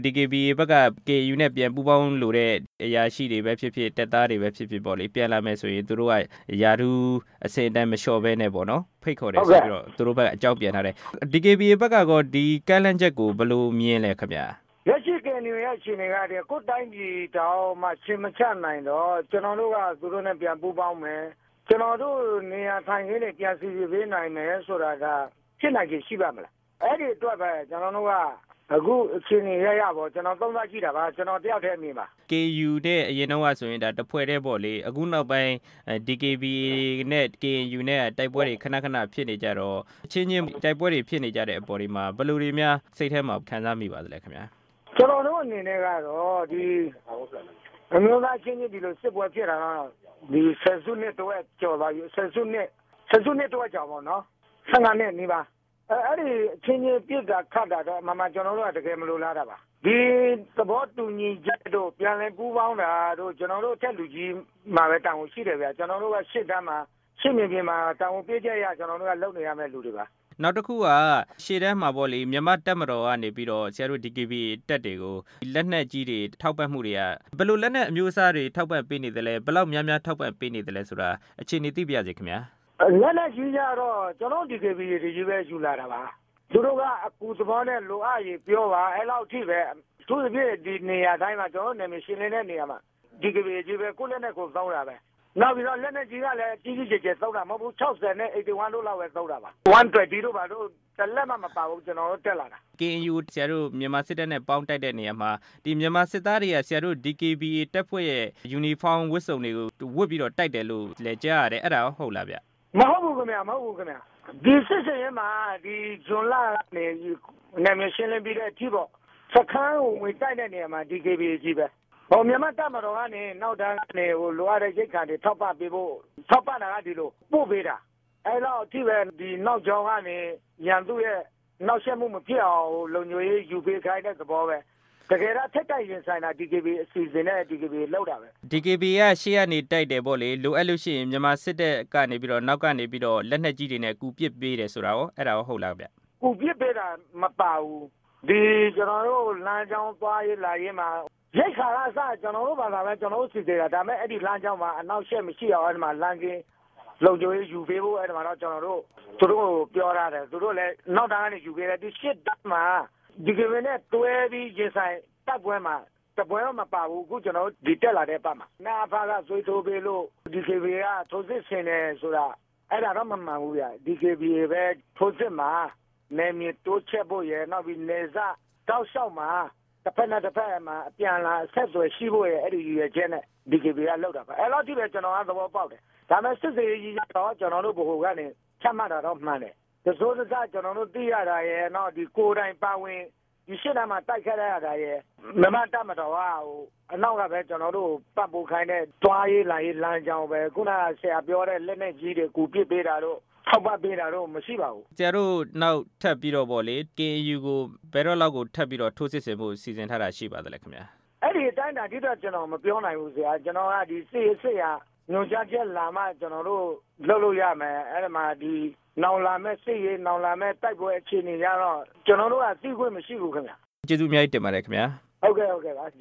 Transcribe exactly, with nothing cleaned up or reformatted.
ဒီ ကေ ဘီ ဘက်က ကေ အယူ နဲ့ပြန်ပူးပေါင်းလို့တဲ့အရာရှိတွေပဲဖြစ်ဖြစ်တပ်သားတွေပဲဖြစ်ဖြစ်ပေါ့လေပြန်လာမယ်ဆိုရင်သူတို့ကယာထူးအစင်အတန်းမလျှော့ဘဲနဲ့ပေါ့နော်ဖိတ်ခေါ်တယ်ဆိုပြီးတော့သူတို့ဘက်အကြောင်းပြန်ထားတယ်ဒီ ကေ ဘီ ဘက်ကကောဒီကမ်းလှမ်းချက်ကိုဘယ်လိုမြင်လဲခင်ဗျာရရှိကနေရရှင်တွေကတည်းကိုတိုင်းပြည်တောင်မှရှင်မချနိုင်တော့ကျွန်တော်တို့ကသူတို့နဲ့ပြန်ပူးပေါင်းမယ်ကျွန်တော်တို့နေရာထိုင်ခင်းနဲ့ပြန်စီစီပေးနိုင်မယ်ဆိုတာကဖြစ်နိုင်ကြီးရှိပါမလားအဲ့ဒီအတွက်ပဲကျွန်တော်တို့ကအခုအချိန်ရရပေါ့ကျွန်တော်သုံးသပ်ကြည့်တာပါကျွန်တော်တယောက်တည်းအမြင်ပါကေ ယူ နဲ့အရင်တော့ကဆိုရင်ဒါတဖွဲ့တည်းပေါ့လေအခုနောက်ပိုင်း ဒီ ကေ ဘီ နဲ့ ကေ ယူ နဲ့တိုက်ပွဲတွေခဏခဏဖြစ်နေကြတော့အချင်းချင်းတိုက်ပွဲတွေဖြစ်နေကြတဲ့အပေါ်ဒီမှာဘယ်လိုတွေများစိတ်ထဲမှာခံစားမိပါသလဲခင်ဗျာကျွန်တော်တို့အနေနဲ့ကတော့ဒီအမျိုးသားချင်းချင်းဒီလိုစစ်ပွဲဖြစ်တာတော့ဒီဆယ်စုနှစ်တော့ကျော်သွားပြီဆယ်စုနှစ်ဆယ်စုနှစ်တော့ကျော်ပါတော့ဆယ်ငါနှစ်နေပါအဲ့ဒီအချင်းချင်းပြစ်တာခတ်တာတော့မမကျွန်တော်တို့ကတကယ်မလိုလားတာပါဒီသဘောတူညီချက်တို့ပြန်လည်ပူးပေါင်းတာတို့ကျွန်တော်တို့ထက်လူကြီးမှာပဲတောင်းရှိတယ်ဗျာကျွန်တော်တို့ကရှစ်တန်းမှာရှစ်မြင်ပြင်မှာတောင်းပြည့်ချက်ရကျွန်တော်တို့ကလုပ်နေရမယ့်လူတွေပါနောက်တစ်ခုကရှေ့တန်းမှာပေါ့လေမြန်မာတပ်မတော်ကနေပြီးတော့ဆရာတို့ ဒီ ကေ ဘီ တက်တွေကိုလက်နက်ကြီးတွေထောက်ပံ့မှုတွေကဘယ်လိုလက်နက်အမျိုးအစားတွေထောက်ပံ့ပေးနေတယ်လဲဘယ်လောက်များများထောက်ပံ့ပေးနေတယ်လဲဆိုတာအခြေအနေသိပြရစီခင်ဗျာလက်နက်ကြီးကြတော့ကျွန်တော် ဒီ ကေ ဘီ တွေကြီးပဲယူလာတာပါသူတို့ကအကူသဘောနဲ့လိုအပ်ရင်ပြောပါအဲ့လောက်ထိပဲသူ့ပြည့်ဒီနေရာတိုင်းမှာကျွန်တော်နာမည်ရှင်းလင်းတဲ့နေရာမှာ ဒီ ကေ ဘီ ကြီးပဲကိုလက်နဲ့ကိုသုံးတာပဲနောက်ပြီးတော့လက်နဲ့ကြီးကလည်းကြီးကြီးကျယ်ကျယ်သုံးတာမဟုတ်ဘူး၆၀နဲ့81တို့လောက်ပဲသုံးတာပါone twentyတို့ပါတို့တလက်မှမပါဘူးကျွန်တော်တို့တက်လာတာကေ အယူ ဆရာတို့မြန်မာစစ်တပ်နဲ့ပေါင်းတိုက်တဲ့နေရာမှာဒီမြန်မာစစ်သားတွေကဆရာတို့ ဒီ ကေ ဘီ တပ်ဖွဲ့ရဲ့ယူနီဖောင်းဝတ်စုံတွေကိုဝတ်ပြီးတော့တိုက်တယ်လို့လည်းကြားရတယ်အဲ့ဒါရောဟုတ်လားဗျမဟုတ်ဘူးခင်ဗျာမဟုတ်ဘူးခင်ဗျာဒီစစ်စင်ရဲမှာဒီဇွန်လနေနာမည်ရှင်းလင်းပြီးတဲ့အထိပေါ့စခန်းကိုဝင်တိုက်တဲ့နေရာမှာ ဒီ ကေ ဘီ ကြီးပဲဟိုမြန်မာတပ်မတော်ကနေနောက်တန်းနေဟိုလိုအပ်တဲ့ရိတ်ခါတွေထောက်ပံ့ပေးဖို့ထောက်ပံ့တာကဒီလိုပို့ပေးတာအဲ့တော့အထိပဲဒီနောက်ကျောင်းကနေရန်သူရဲ့နောက်ဆက်မှုမဖြစ်အောင်လုံခြုံရေးယူပေးခိုင်းတဲ့သဘောပဲတကယ်တော့ထက်တိုက်ရင်ဆိုင်တာ ဒီ ကေ ဘီ အစီအစဉ်နဲ့ ဒီ ကေ ဘီ လောက်တာပဲဒီ ကေ ဘီ ကရှေ့ကနေတိုက်တယ်ပေါ့လေလိုအပ်လို့ရှိရင်မြန်မာစစ်တပ်ကနေပြီးတော့နောက်ကနေပြီးတော့လက်နက်ကြီးတွေနဲ့ကူပစ်ပေးတယ်ဆိုတာရောအဲ့ဒါရောဟုတ်လားဗျကူပစ်ပေးတာမပါဘူးဒီကျွန်တော်တို့လမ်းကြောင်းသွားရေးလာရေးမှာရိတ်ခါရအစကျွန်တော်တို့ဘာသာလဲကျွန်တော်တို့စီနေတာဒါပေမဲ့အဲ့ဒီလမ်းကြောင်းမှာအနောက်ရှက်မရှိအောင်အဲ့ဒီမှာလမ်းကင်းလုံခြုံရေးယူပေးဖို့အဲ့ဒီမှာတော့ကျွန်တော်တို့သူတို့ပြောရတယ်သူတို့လည်းနောက်တန်းကနေယူပေးတယ်ဒီရှစ်တက်မှာဒီ ကေ ဘီ နဲ့တွဲပြီးရင်ဆိုင်တပ်ပွဲမှာတပွဲတော့မပါဘူးအခုကျွန်တော်ဒီတက်လာတဲ့ပတ်မှာနာဖာကသွေးထိုးပေးလို့ ဒီ ကေ ဘီ ကထိုးစစ်ဆင်တယ်ဆိုတာအဲ့ဒါတော့မမှန်ဘူးဗျ ဒီ ကေ ဘီ ပဲထိုးစစ်မှာနေမြေတိုးချက်ဖို့ရယ်နောက်ပြီးနေစားတောက်လျှောက်မှာတစ်ဖက်နဲ့တစ်ဖက်မှာအပြန်လာဆက်သွယ်ရှိဖို့ရယ်အဲ့ဒီရည်ချက်နဲ့ ဒီ ကေ ဘီ ကလောက်တာပါအဲ့တော့ဒီပဲကျွန်တော်ကသဘောပေါက်တယ်ဒါပေမဲ့စစ်စေးကြီးတော့ကျွန်တော်တို့ဘိုလ်ကနေချမှတ်တာတော့မှန်တယ်တစိုးစကားကျွန်တော်တို့သိရတာရယ်နော်ဒီကိုယ်တိုင်ပါဝင်ဒီရှစ်တန်းမှာတိုက်ခဲ့ရတာရယ်မြန်မာတပ်မတော်ကဟိုအနောက်ကပဲကျွန်တော်တို့ပတ်ပို့ခိုင်းတဲ့တွားရေးလာရေးလမ်းကြောင်းပဲခုနကဆရာပြောတဲ့လက်နဲ့ကြီးတွေကူပစ်ပေးတာတို့ထောက်ပံ့ပေးတာတော့မရှိပါဘူးဆရာတို့နောက်ထပ်ပြီးတော့ဗောလေ ကေ အယူ ကိုဘယ်တော့လောက်ကိုထပ်ပြီးတော့ထိုးစစ်ဆင်ဖို့စီစဉ်ထားတာရှိပါသလဲခင်ဗျာအဲ့ဒီအတိုင်းတာဒီတော့ကျွန်တော်မပြောနိုင်ဘူးဆရာကျွန်တော်ကဒီစစ်စစ်ရညွှန်ကြားချက်လာမှကျွန်တော်တို့လုပ်လို့ရမယ်အဲ့ဒီမှာဒီနောင်လာမဲ့စစ်ရေးနောင်လာမဲ့တိုက်ပွဲအခြေအနေကြတော့ကျွန်တော်တို့ကသိခွင့်မရှိဘူးခင်ဗျာကျေးဇူးအများကြီးတင်ပါတယ်ခင်ဗျာဟုတ်ကဲ့ဟုတ်ကဲ့ပါ